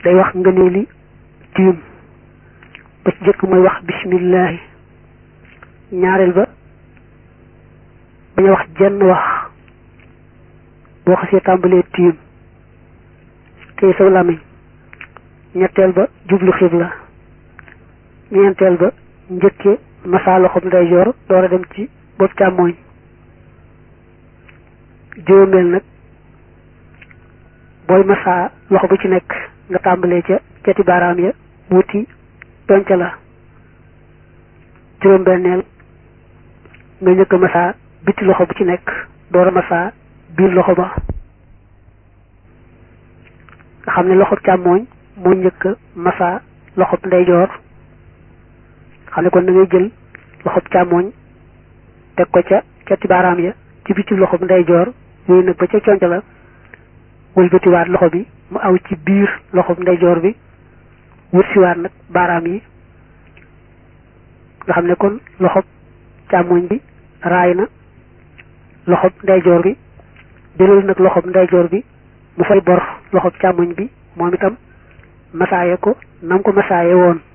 day wax ngëneeli tiim ba ci jëkk mooy wax bismillahi ñaareel ba bañ a wax jenn wax boo xasee tàmbalee tiim tey saw làmmiñ ñetteel ba jublu xibla ñeenteel ba njëkke masa loxob ndeyjoor door a dem ci bopp càmmooñ juróomeel nag booy masa loxo bu ci nekk nga tàmbalee ca cati baaraam ya wuti tonca la juróom-benneel nga njëkk a masa biti loxo bu ci nekk door a masa biir loxo ba nga xam ne loxob càmmooñ moo njëkk a masa loxob ndeyjoor xam ne kon da ngay jël loxob càmmooñ teg ko ca cati baaraam ya ci biti loxob ndeyjoor yooyu nag ba ca conca la wëlbatiwaat loxo bi mu aw ci biir loxob ndeyjoor bi wut siwaat nag baaraam yi nga xam ne kon loxob càmmooñ bi raay na loxob ndeyjoor bi jëlal nag loxob ndeyjoor bi mu fay bor loxob càmmooñ bi moom itam masaaye ko nam ko masaaye woon